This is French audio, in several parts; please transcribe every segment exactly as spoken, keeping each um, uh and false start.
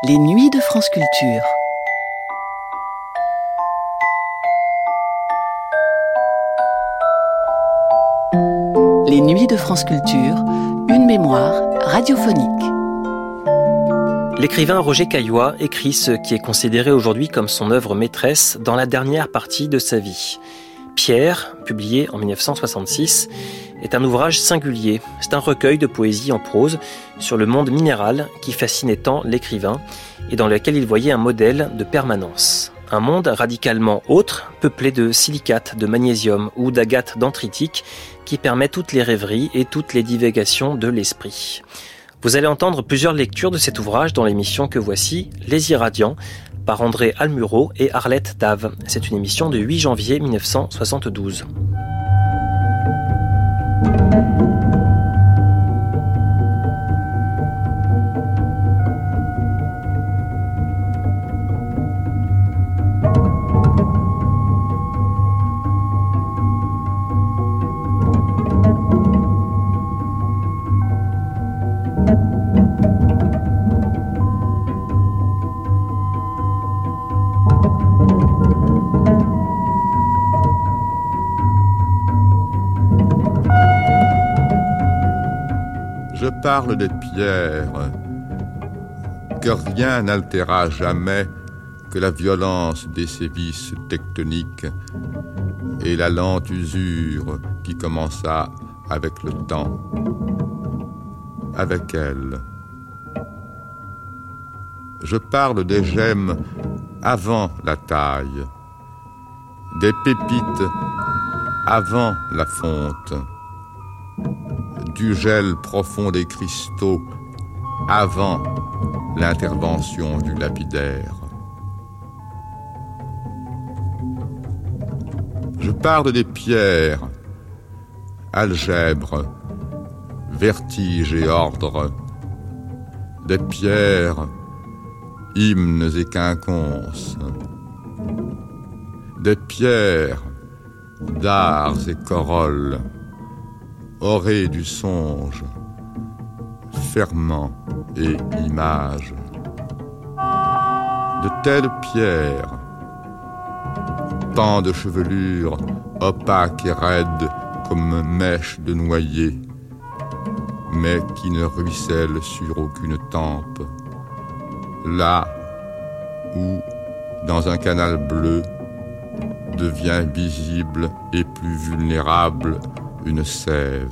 Les nuits de France Culture. Les nuits de France Culture, une mémoire radiophonique. L'écrivain Roger Caillois écrit ce qui est considéré aujourd'hui comme son œuvre maîtresse dans la dernière partie de sa vie. Pierre, publié en dix-neuf cent soixante-six, est un ouvrage singulier. C'est un recueil de poésie en prose sur le monde minéral qui fascinait tant l'écrivain et dans lequel il voyait un modèle de permanence. Un monde radicalement autre, peuplé de silicates, de magnésium ou d'agates dendritiques qui permet toutes les rêveries et toutes les divagations de l'esprit. Vous allez entendre plusieurs lectures de cet ouvrage dans l'émission que voici, Les Irradiants, par André Almuro et Arlette Dave. C'est une émission de huit janvier dix-neuf cent soixante-douze. Je parle des pierres, que rien n'altéra jamais que la violence des sévices tectoniques et la lente usure qui commença avec le temps, avec elle. Je parle des gemmes avant la taille, des pépites avant la fonte, du gel profond des cristaux avant l'intervention du lapidaire. Je parle des pierres, algèbre, vertige et ordre, des pierres, hymnes et quinconces, des pierres, dards et corolles, orée du songe, ferment et image. De telles pierres, pans de chevelure opaques et raides comme mèches de noyer, mais qui ne ruissellent sur aucune tempe. Là où, dans un canal bleu, devient visible et plus vulnérable une sève.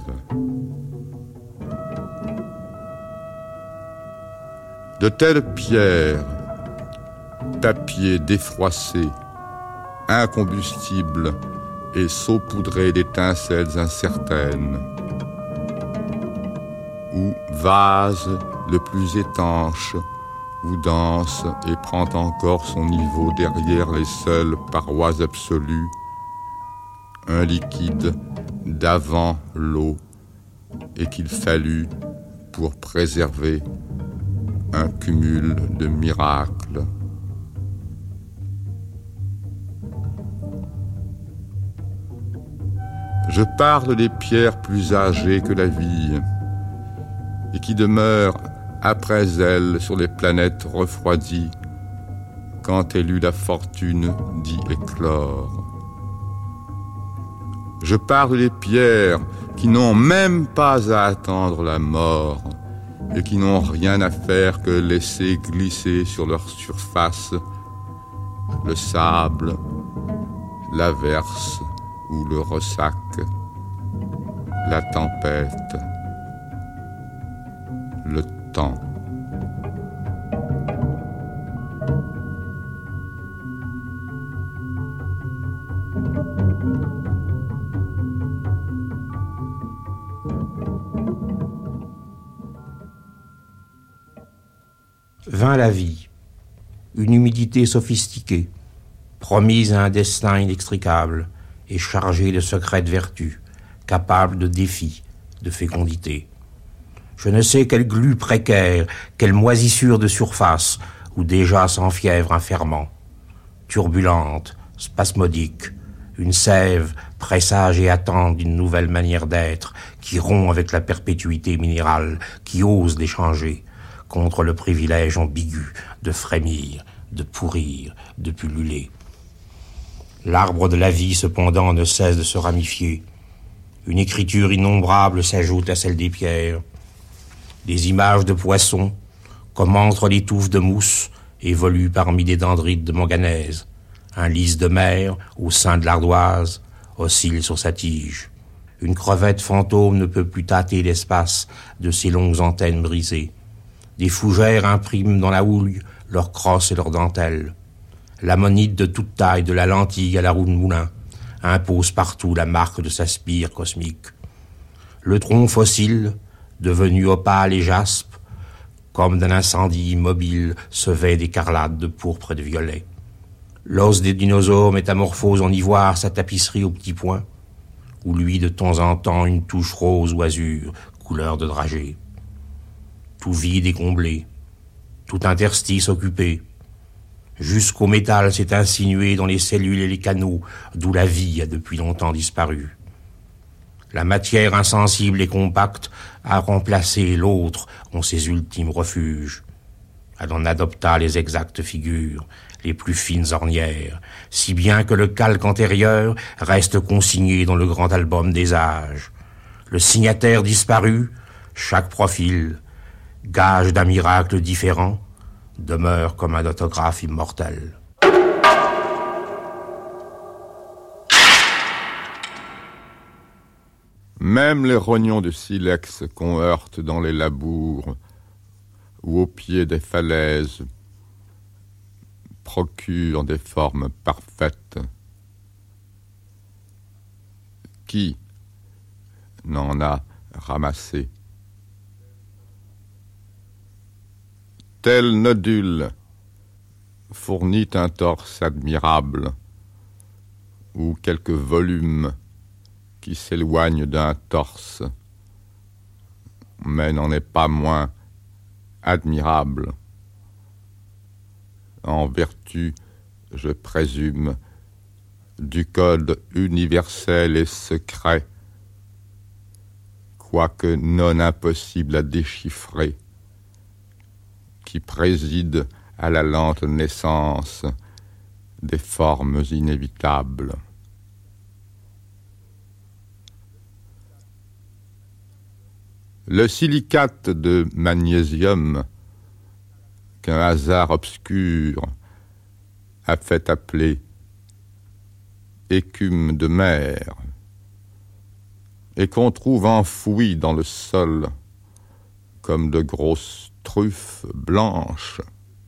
De telles pierres, papier défroissé, incombustible et saupoudré d'étincelles incertaines, où vase le plus étanche, où danse et prend encore son niveau derrière les seules parois absolues, un liquide d'avant l'eau et qu'il fallut pour préserver un cumul de miracles. Je parle des pierres plus âgées que la vie et qui demeurent après elles sur les planètes refroidies quand elle eut la fortune d'y éclore. Je parle des pierres qui n'ont même pas à attendre la mort et qui n'ont rien à faire que laisser glisser sur leur surface le sable, l'averse ou le ressac, la tempête, le temps. Vint la vie, une humidité sophistiquée, promise à un destin inextricable et chargée de secrètes vertus, capable de défis, de fécondité. Je ne sais quelle glu précaire, quelle moisissure de surface, où déjà s'enfièvre un ferment. Turbulente, spasmodique, une sève présage et attend d'une nouvelle manière d'être, qui rompt avec la perpétuité minérale, qui ose les changer, contre le privilège ambigu de frémir, de pourrir, de pulluler. L'arbre de la vie, cependant, ne cesse de se ramifier. Une écriture innombrable s'ajoute à celle des pierres. Des images de poissons, comme entre les touffes de mousse, évoluent parmi des dendrites de manganèse. Un lys de mer, au sein de l'ardoise, oscille sur sa tige. Une crevette fantôme ne peut plus tâter l'espace de ses longues antennes brisées. Des fougères impriment dans la houille leurs crosses et leurs dentelles. L'ammonite de toute taille, de la lentille à la roue de moulin, impose partout la marque de sa spire cosmique. Le tronc fossile, devenu opale et jaspe, comme d'un incendie immobile, se vêt d'écarlate, de pourpre et de violet. L'os des dinosaures métamorphose en ivoire sa tapisserie aux petits points, ou lui de temps en temps une touche rose ou azur, couleur de dragée. Tout vide et comblé, tout interstice occupé. Jusqu'au métal s'est insinué dans les cellules et les canaux, d'où la vie a depuis longtemps disparu. La matière insensible et compacte a remplacé l'autre en ses ultimes refuges. Elle en adopta les exactes figures, les plus fines ornières, si bien que le calque antérieur reste consigné dans le grand album des âges. Le signataire disparu, chaque profil, gage d'un miracle différent, demeure comme un autographe immortel. Même les rognons de silex qu'on heurte dans les labours ou au pied des falaises procurent des formes parfaites. Qui n'en a ramassé? Tel nodule fournit un torse admirable, ou quelques volumes qui s'éloignent d'un torse, mais n'en est pas moins admirable, en vertu, je présume, du code universel et secret, quoique non impossible à déchiffrer, qui préside à la lente naissance des formes inévitables. Le silicate de magnésium qu'un hasard obscur a fait appeler écume de mer et qu'on trouve enfoui dans le sol comme de grosses truffes blanches,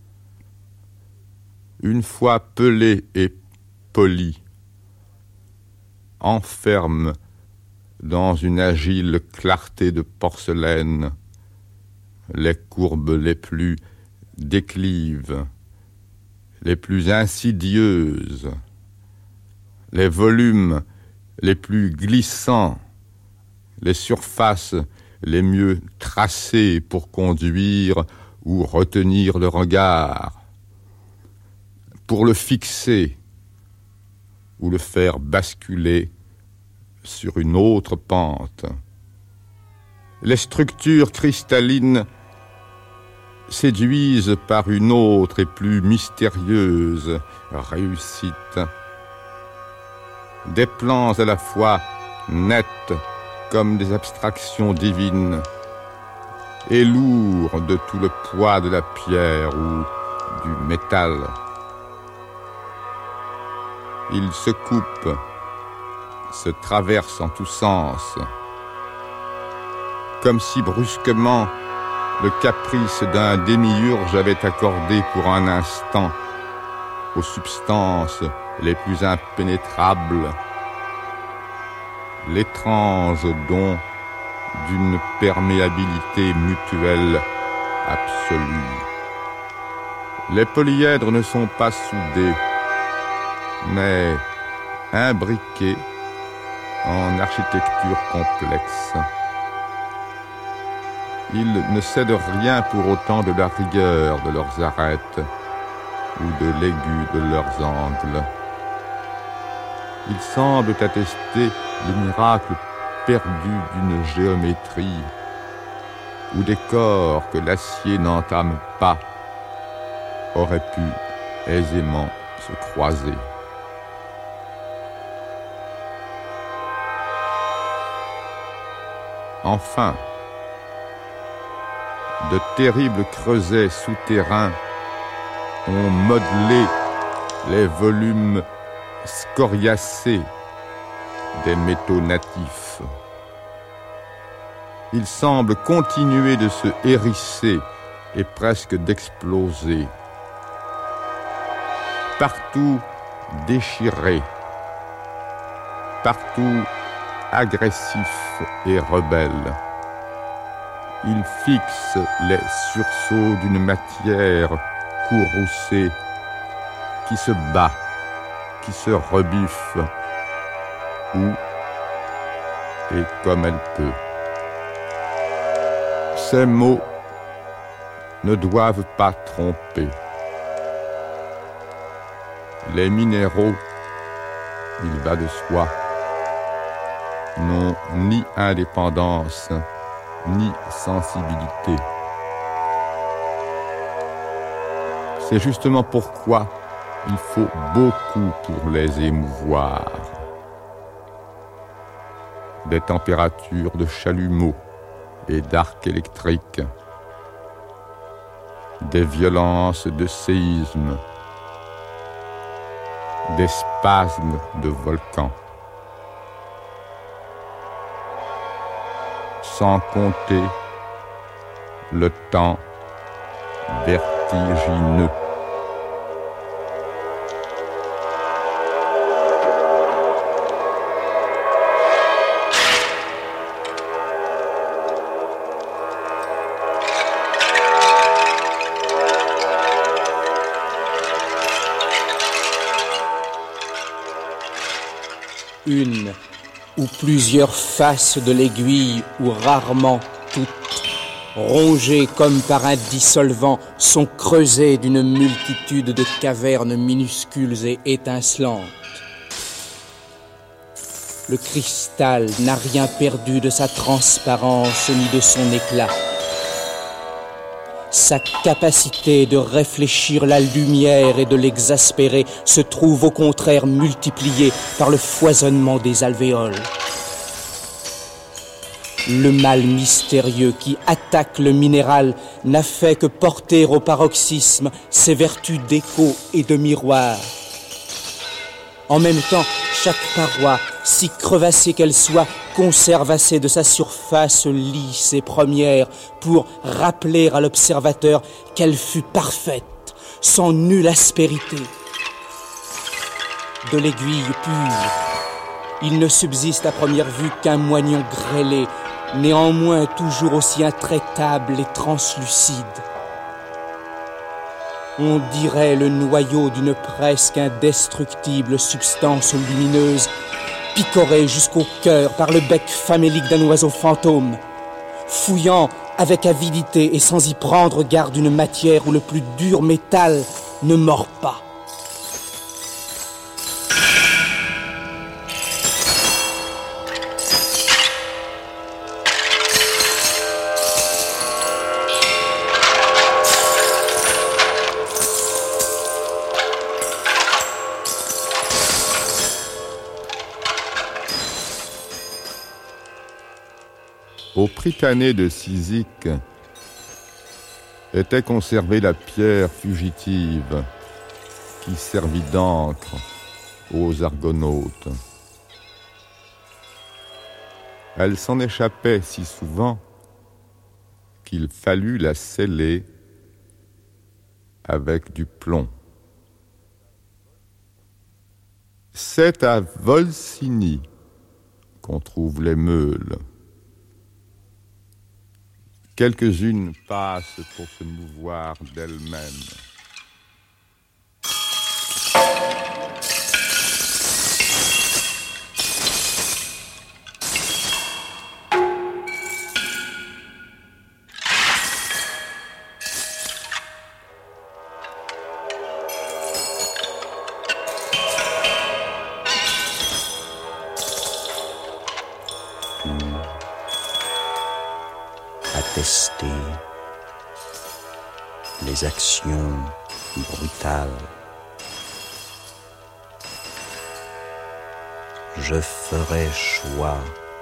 une fois pelées et polies, enferme dans une agile clarté de porcelaine les courbes les plus déclives, les plus insidieuses, les volumes les plus glissants, les surfaces les mieux tracées pour conduire ou retenir le regard, pour le fixer ou le faire basculer sur une autre pente. Les structures cristallines séduisent par une autre et plus mystérieuse réussite. Des plans à la fois nets comme des abstractions divines et lourds de tout le poids de la pierre ou du métal. Ils se coupent, se traversent en tous sens, comme si brusquement le caprice d'un démiurge avait accordé pour un instant aux substances les plus impénétrables l'étrange don d'une perméabilité mutuelle absolue. Les polyèdres ne sont pas soudés, mais imbriqués en architecture complexe. Ils ne cèdent rien pour autant de la rigueur de leurs arêtes ou de l'aigu de leurs angles. Ils semblent attester le miracle perdu d'une géométrie où des corps que l'acier n'entame pas auraient pu aisément se croiser. Enfin, de terribles creusets souterrains ont modelé les volumes scoriacés des métaux natifs. Ils semblent continuer de se hérisser et presque d'exploser. Partout déchirés, partout agressifs et rebelles. Ils fixent les sursauts d'une matière courroucée qui se bat, qui se rebiffe, où et comme elle peut. Ces mots ne doivent pas tromper. Les minéraux, il va de soi, n'ont ni indépendance, ni sensibilité. C'est justement pourquoi il faut beaucoup pour les émouvoir. Des températures de chalumeau et d'arcs électriques, des violences de séismes, des spasmes de volcans. Sans compter le temps vertigineux. Une ou plusieurs faces de l'aiguille, ou rarement toutes, rongées comme par un dissolvant, sont creusées d'une multitude de cavernes minuscules et étincelantes. Le cristal n'a rien perdu de sa transparence ni de son éclat. Sa capacité de réfléchir la lumière et de l'exaspérer se trouve au contraire multipliée par le foisonnement des alvéoles. Le mal mystérieux qui attaque le minéral n'a fait que porter au paroxysme ses vertus d'écho et de miroir. En même temps, chaque paroi, si crevassée qu'elle soit, conserve assez de sa surface lisse et première pour rappeler à l'observateur qu'elle fut parfaite, sans nulle aspérité. De l'aiguille pure, il ne subsiste à première vue qu'un moignon grêlé, néanmoins toujours aussi intraitable et translucide. On dirait le noyau d'une presque indestructible substance lumineuse, picorée jusqu'au cœur par le bec famélique d'un oiseau fantôme, fouillant avec avidité et sans y prendre garde une matière où le plus dur métal ne mord pas. Au Prytané de Cyzique était conservée la pierre fugitive qui servit d'encre aux Argonautes. Elle s'en échappait si souvent qu'il fallut la sceller avec du plomb. C'est à Volsini qu'on trouve les meules. Quelques-unes passent pour se mouvoir d'elles-mêmes. contester les actions brutales. Je ferai choix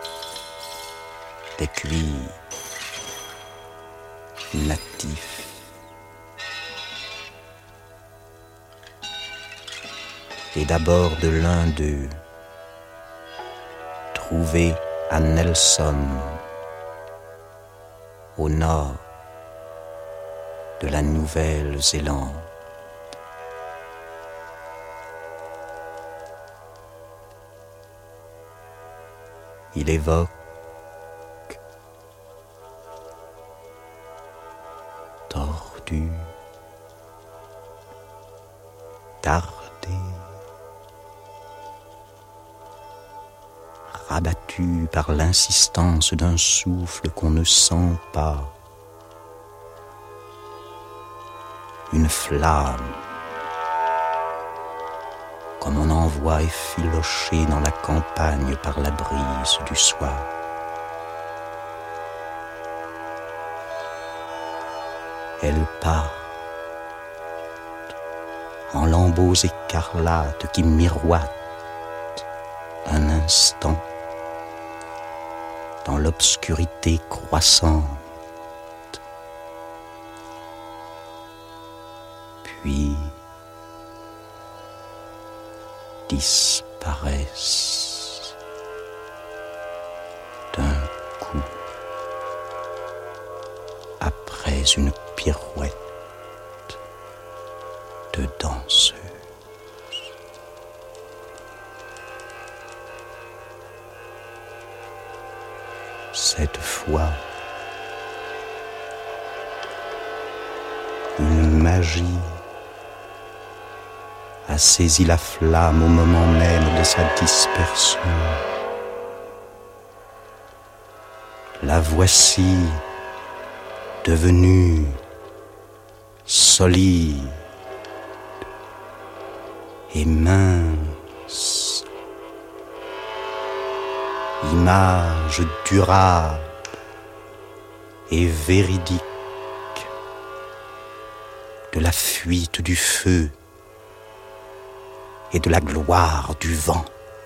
des cuirs natifs. Et d'abord de l'un d'eux, trouvé à Nelson, au nord de la Nouvelle-Zélande. Il évoque tordu, tardé, rabattu par l'insistance d'un souffle qu'on ne sent pas, une flamme, comme on en voit effilocher dans la campagne par la brise du soir. Elle part en lambeaux écarlates qui miroitent un instant dans l'obscurité croissante, puis disparaissent d'un coup après une pirouette de danseuse. Cette fois, une magie a saisi la flamme au moment même de sa dispersion. La voici devenue solide et mince, image durable et véridique de la fuite du feu et de la gloire du vent.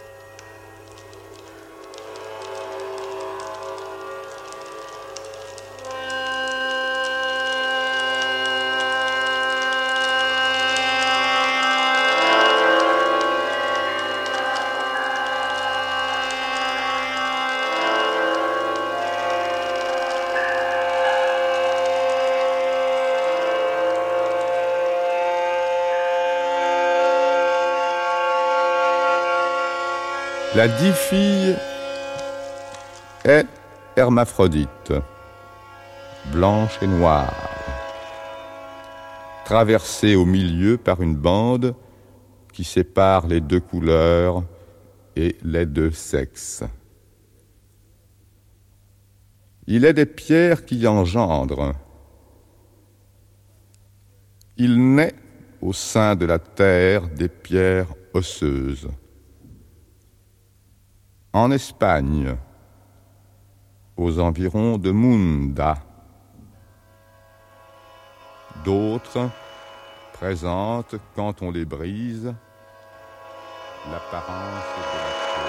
La dix-fille est hermaphrodite, blanche et noire, traversée au milieu par une bande qui sépare les deux couleurs et les deux sexes. Il est des pierres qui engendrent. Il naît au sein de la terre des pierres osseuses. En Espagne, aux environs de Munda. D'autres présentent, quand on les brise, l'apparence de la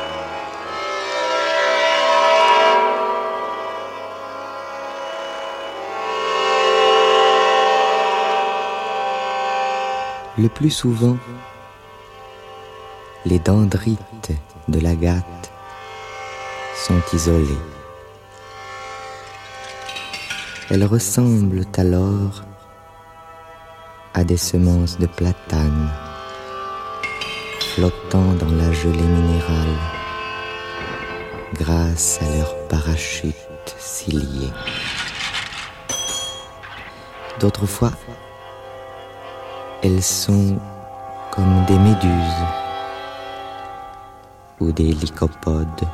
chose. Le plus souvent, les dendrites de l'agate sont isolées. Elles ressemblent alors à des semences de platane flottant dans la gelée minérale grâce à leur parachute cilié. D'autres fois, elles sont comme des méduses ou des lycopodes.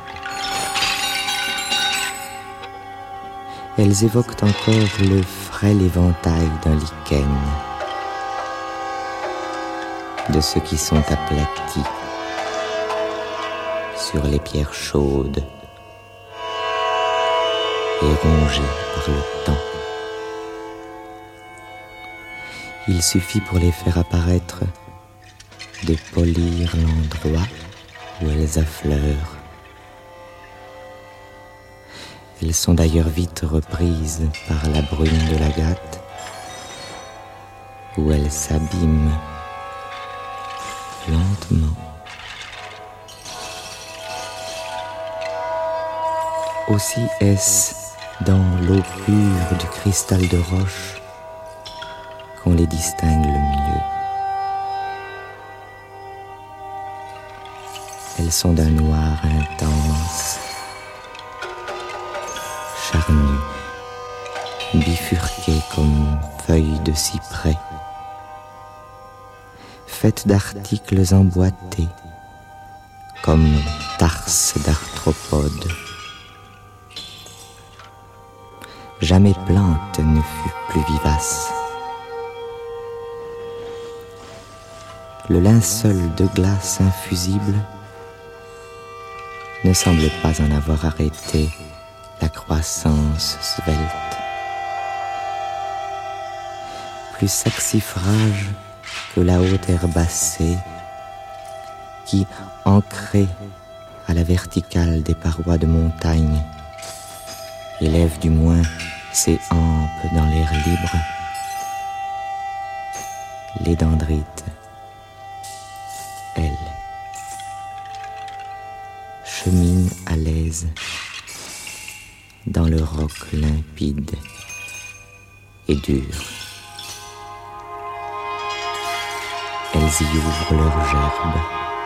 Elles évoquent encore le frêle éventail d'un lichen, de ceux qui sont aplatis sur les pierres chaudes et rongés par le temps. Il suffit pour les faire apparaître de polir l'endroit où elles affleurent. Elles sont d'ailleurs vite reprises par la bruine de l'agate, où elles s'abîment lentement. Aussi est-ce dans l'eau pure du cristal de roche qu'on les distingue le mieux. Elles sont d'un noir intense, charnues, bifurquées comme feuilles de cyprès, faites d'articles emboîtés, comme tarses d'arthropodes. Jamais plante ne fut plus vivace. Le linceul de glace infusible ne semblait pas en avoir arrêté la croissance svelte. Plus saxifrage que la haute herbacée qui, ancrée à la verticale des parois de montagne, élève du moins ses hampes dans l'air libre. Les dendrites, elles, cheminent à l'aise dans le roc limpide et dur. Elles y ouvrent leurs gerbes,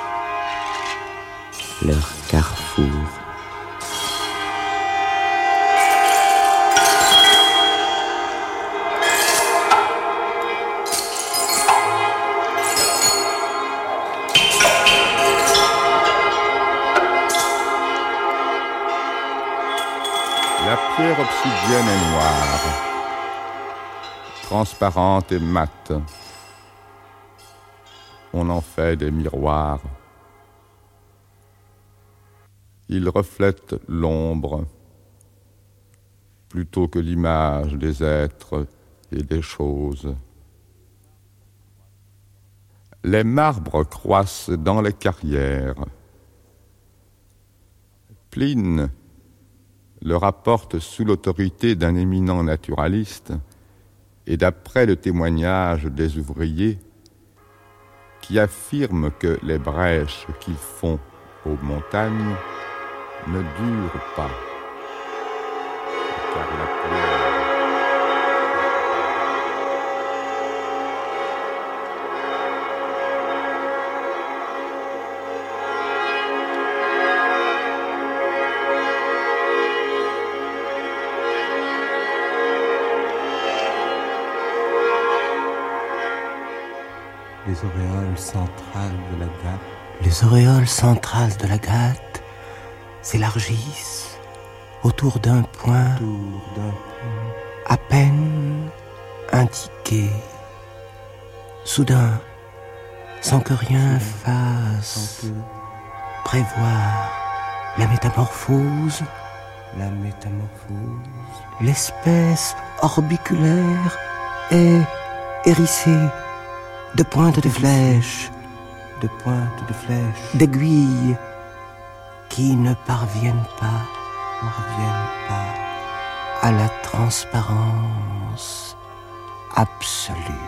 leurs carrefours. La pierre obsidienne est noire, transparente et mate. On en fait des miroirs. Ils reflètent l'ombre plutôt que l'image des êtres et des choses. Les marbres croissent dans les carrières. Pline le rapporte sous l'autorité d'un éminent naturaliste et d'après le témoignage des ouvriers qui affirment que les brèches qu'ils font aux montagnes ne durent pas, car la pierre... Les auréoles centrales de la Gate. Les auréoles centrales de la Gate s'élargissent autour d'un point, Autour d'un point à peine indiqué. Soudain, sans que rien fasse sans que prévoir la métamorphose, la métamorphose, l'espèce orbiculaire est hérissée de pointes de flèches, de pointes de flèches, d'aiguilles qui ne parviennent pas, parviennent pas à la transparence absolue.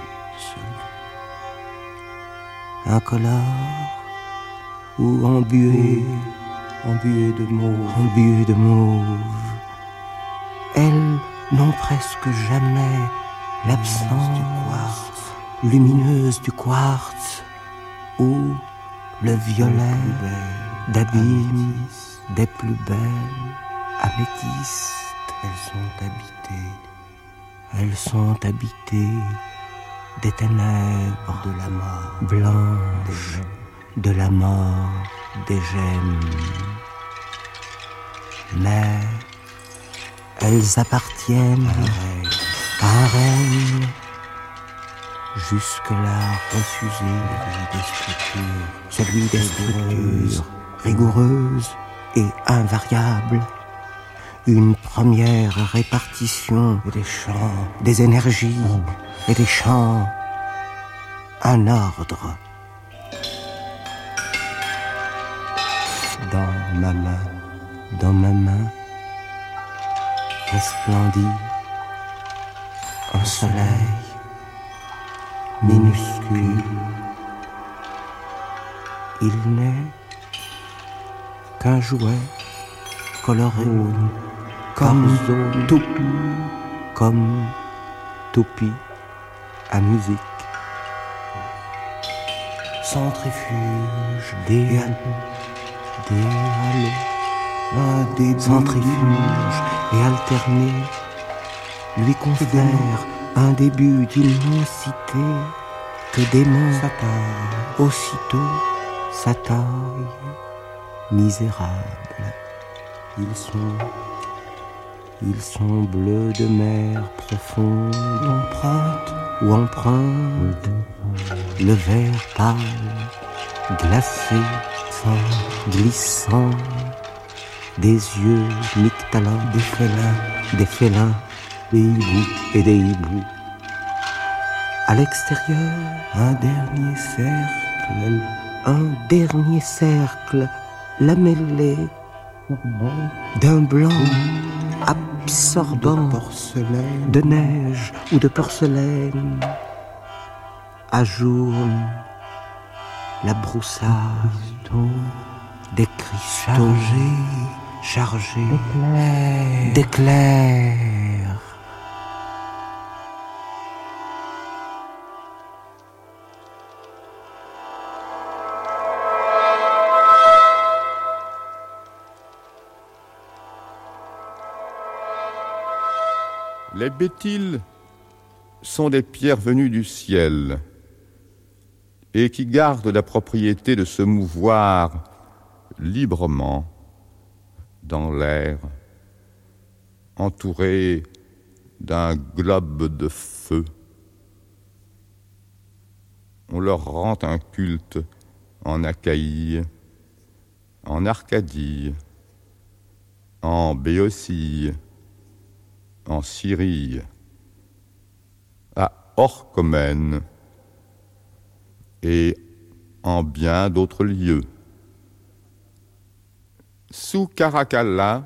Incolore ou embuée, embuées de mauve, embuée de mauve, elles n'ont presque jamais l'absence du quartz, lumineuse du quartz ou le violet d'abîme des plus belles améthystes. Elles sont habitées, elles sont habitées des ténèbres de la mort, blanches de la mort des gemmes. Mais elles appartiennent à un règne jusque-là refusé, des structures, celui des structures rigoureuses et invariables, une première répartition et des chants, des énergies et des chants, un ordre. Dans ma main, dans ma main, resplendit un soleil minuscule. Il n'est qu'un jouet coloré comme toupie, comme toupie à musique. Centrifuge, des halos, des halos, un des centrifuges et alterné lui confère un début d'immensité que dément sa taille, aussitôt sa taille misérable. Ils sont, ils sont bleus de mer profonde, empreinte ou empreinte, le vert pâle, glacé, sans glissant, des yeux nyctalins, des félins, des félins, des hiboux et des hiboux. À l'extérieur, un dernier cercle, un dernier cercle lamellé d'un blanc absorbant de neige ou de porcelaine ajourne la broussard des cristaux chargés d'éclairs. Les bétyles sont des pierres venues du ciel et qui gardent la propriété de se mouvoir librement dans l'air, entourées d'un globe de feu. On leur rend un culte en Achaïe, en Arcadie, en Béotie, en Syrie, à Orchomène et en bien d'autres lieux. Sous Caracalla,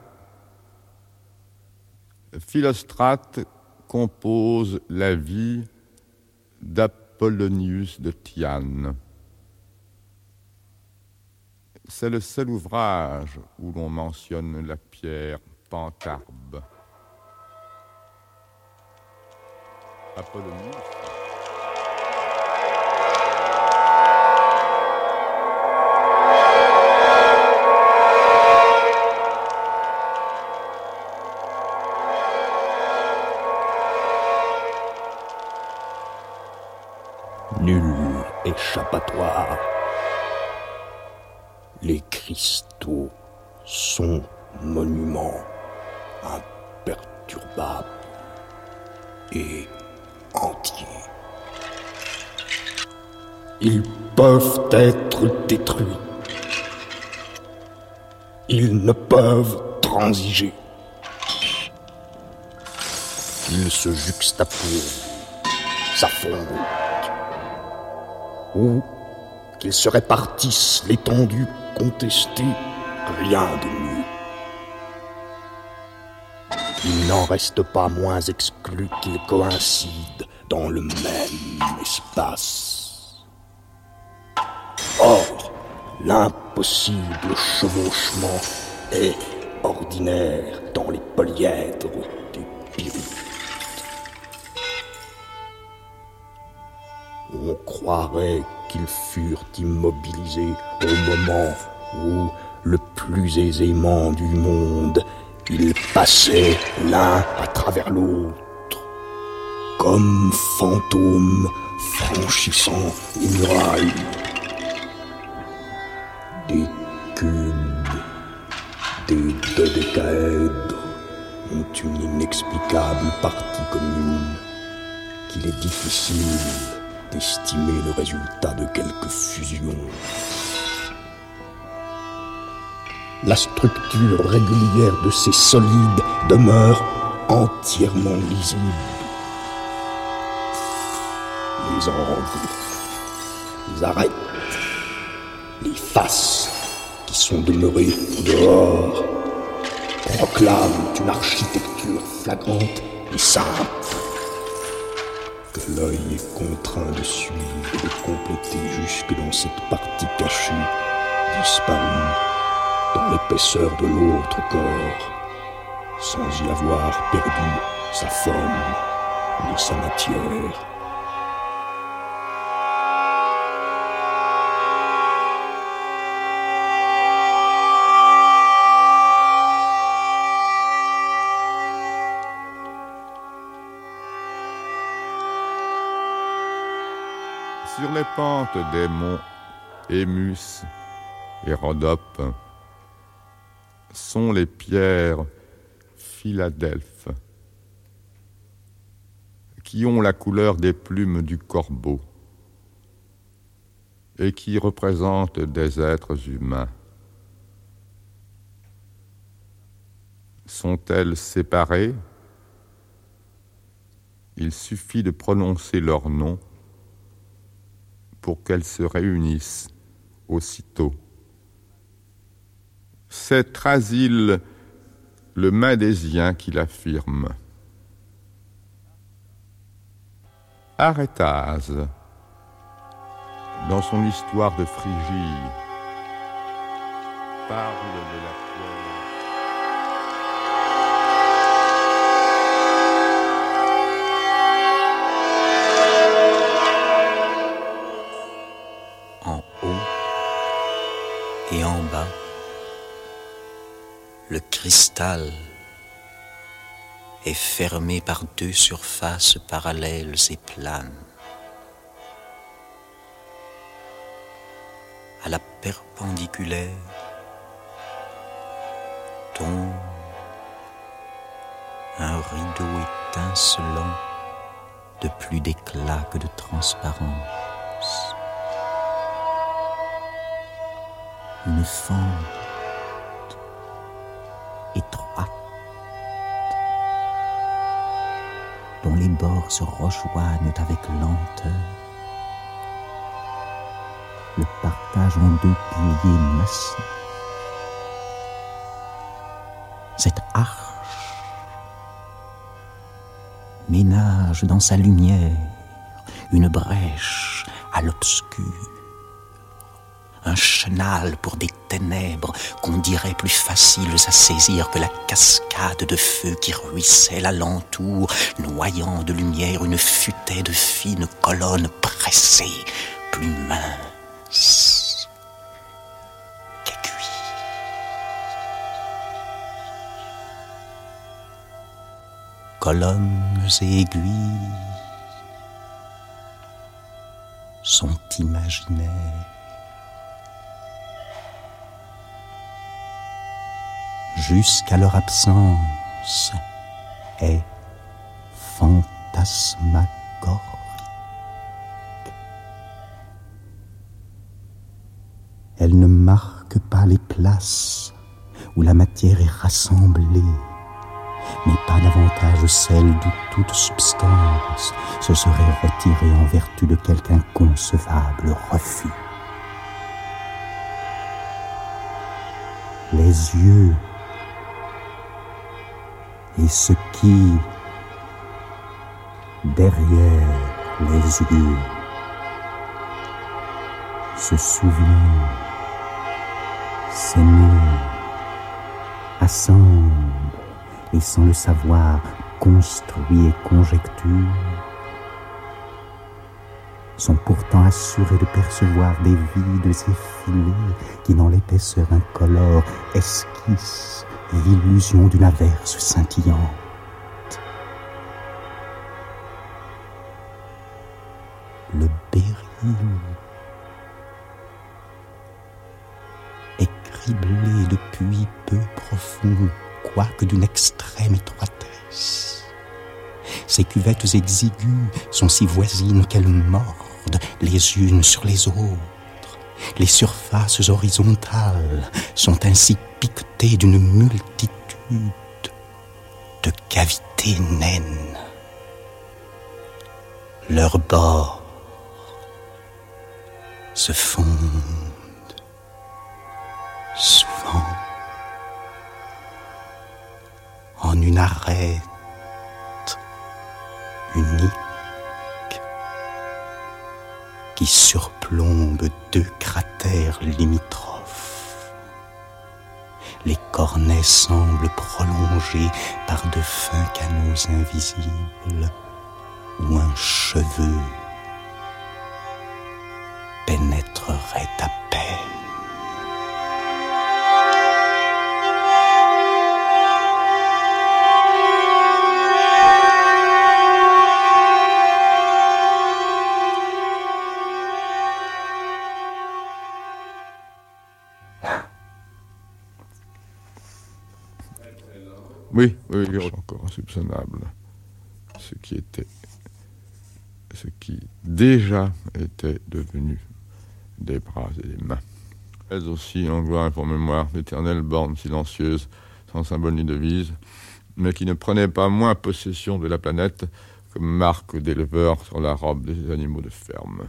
Philostrate compose la vie d'Apollonius de Tyane. C'est le seul ouvrage où l'on mentionne la pierre Pantarbe. Apollonius. Nul échappatoire. Les cristaux sont monuments imperturbables et entiers. Ils peuvent être détruits. Ils ne peuvent transiger. Ils se juxtaposent, s'affrontent, ou qu'ils se répartissent l'étendue contestée, rien de mieux. Il n'en reste pas moins exclu qu'ils coïncident dans le même espace. Or, l'impossible chevauchement est ordinaire dans les polyèdres des pyramides. On croirait qu'ils furent immobilisés au moment où, le plus aisément du monde, ils passaient l'un à travers l'autre, comme fantômes franchissant une muraille. Des cubes, des dodécaèdres ont une inexplicable partie commune qu'il est difficile d'estimer le résultat de quelque fusion. la structure régulière de ces solides demeure entièrement lisible. Les angles, les arêtes, les faces qui sont demeurées dehors proclament une architecture flagrante et simple que l'œil est contraint de suivre et de compléter jusque dans cette partie cachée, disparue dans l'épaisseur de l'autre corps, sans y avoir perdu sa forme ni sa matière. Sur les pentes des monts Émus et Rhodope sont les pierres Philadelphes qui ont la couleur des plumes du corbeau et qui représentent des êtres humains. Sont-elles séparées? Il suffit de prononcer leur nom pour qu'elles se réunissent aussitôt. C'est Thrasyle, le Mendésien, qui l'affirme. Arétase, dans son histoire de Phrygie, parle de la pierre. Et en bas, le cristal est fermé par deux surfaces parallèles et planes. À la perpendiculaire tombe un rideau étincelant de plus d'éclat que de transparence. Une fente étroite dont les bords se rejoignent avec lenteur, le partage en deux piliers massifs. Cette arche ménage dans sa lumière une brèche à l'obscur, un chenal pour des ténèbres qu'on dirait plus faciles à saisir que la cascade de feu qui ruisselle alentour, noyant de lumière une futaie de fines colonnes pressées, plus minces qu'aiguilles. Colonnes et aiguilles sont imaginaires. Jusqu'à leur absence est fantasmagorique. Elle ne marque pas les places où la matière est rassemblée, mais pas davantage celles d'où toute substance se serait retirée en vertu de quelque inconcevable refus. Les yeux et ce qui, derrière les yeux, se souvient, s'émeut, assemble et sans le savoir construit et conjecture, sont pourtant assurés de percevoir des vides effilés qui, dans l'épaisseur incolore, esquissent l'illusion d'une averse scintillante. Le béryl est criblé de puits peu profonds, quoique d'une extrême étroitesse. Ces cuvettes exiguës sont si voisines qu'elles mordent les unes sur les autres, Les surfaces horizontales sont ainsi piquetées d'une multitude de cavités naines. Leurs bords se fondent souvent en une arête unique qui surplombe deux cratères limitrophes. Les cornets semblent prolongés par de fins canaux invisibles où un cheveu pénétrerait à peine. Oui, oui, encore insoupçonnable. Ce qui était, ce qui déjà était devenu des bras et des mains. Elles aussi, en gloire et pour mémoire, l'éternelle borne silencieuse, sans symbole ni devise, mais qui ne prenait pas moins possession de la planète comme marque d'éleveur sur la robe des animaux de ferme.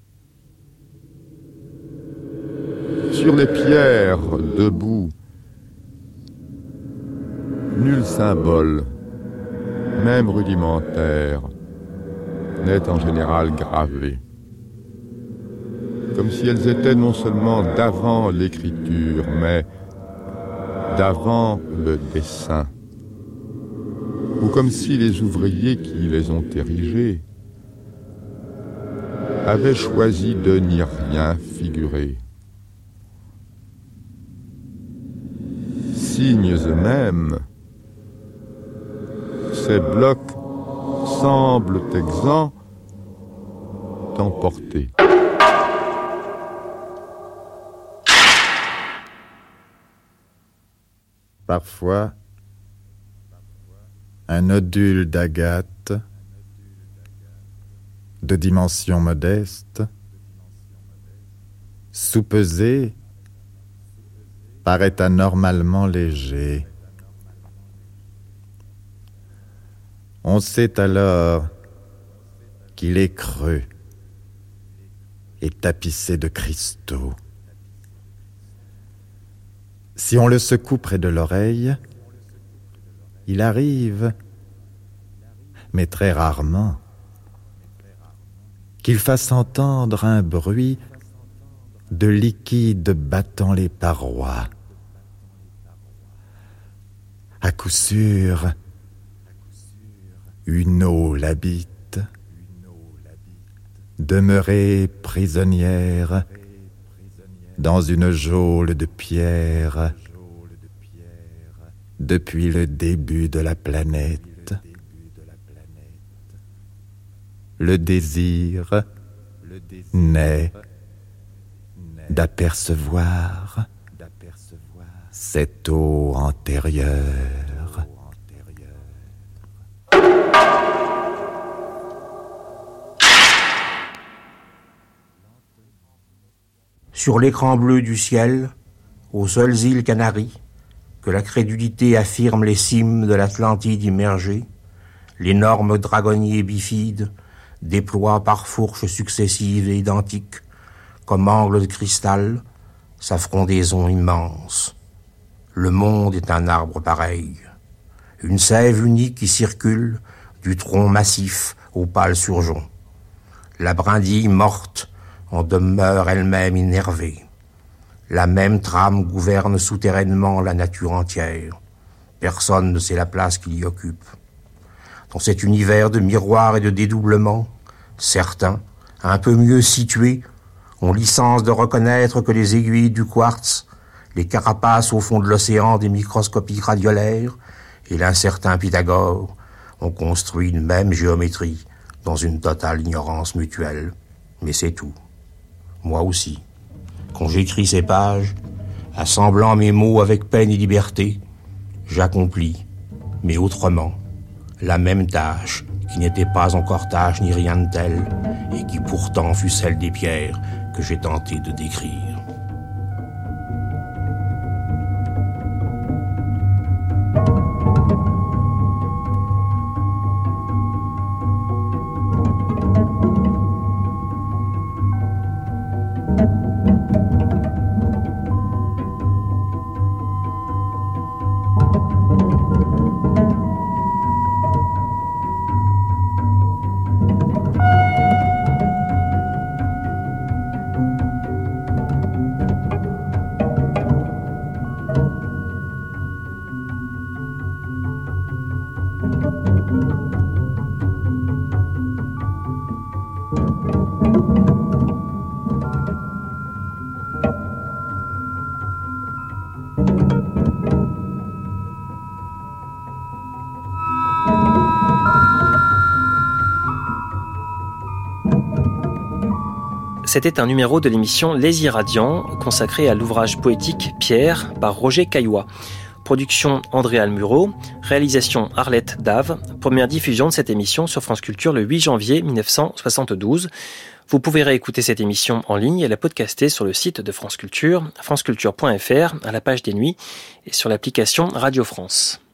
Sur les pierres, debout, nul symbole, même rudimentaire, n'est en général gravé. Comme si elles étaient non seulement d'avant l'écriture, mais d'avant le dessin. Ou comme si les ouvriers qui les ont érigées avaient choisi de n'y rien figurer. Signes eux-mêmes, ces blocs semblent exempts d'emporter. Parfois, un nodule d'agate de dimension modeste, soupesé, paraît anormalement léger. On sait alors qu'il est creux et tapissé de cristaux. Si on le secoue près de l'oreille, il arrive, mais très rarement, qu'il fasse entendre un bruit de liquide battant les parois. À coup sûr, une eau l'habite, demeurée prisonnière dans une geôle de pierre depuis le début de la planète. Le désir naît d'apercevoir cette eau antérieure. Sur l'écran bleu du ciel, aux seules îles Canaries, que la crédulité affirme les cimes de l'Atlantide immergée, l'énorme dragonnier bifide déploie par fourches successives et identiques, comme angle de cristal, sa frondaison immense. Le monde est un arbre pareil, une sève unique qui circule du tronc massif au pâle surgeon. La brindille morte en demeure elle-même innervée. La même trame gouverne souterrainement la nature entière. Personne ne sait la place qu'il y occupe. Dans cet univers de miroirs et de dédoublements, certains, un peu mieux situés, ont licence de reconnaître que les aiguilles du quartz, les carapaces au fond de l'océan des microscopies radiolaires et l'incertain Pythagore ont construit une même géométrie dans une totale ignorance mutuelle. Mais c'est tout. Moi aussi. Quand j'écris ces pages, assemblant mes mots avec peine et liberté, j'accomplis, mais autrement, la même tâche qui n'était pas encore tâche ni rien de tel, et qui pourtant fut celle des pierres que que j'ai tenté de décrire. C'était un numéro de l'émission Les Irradiants, consacré à l'ouvrage poétique Pierre par Roger Caillois. Production André Almuro, réalisation Arlette Dave, première diffusion de cette émission sur France Culture le huit janvier mille neuf cent soixante-douze. Vous pouvez réécouter cette émission en ligne et la podcaster sur le site de France Culture, franceculture point f r, à la page des nuits et sur l'application Radio France.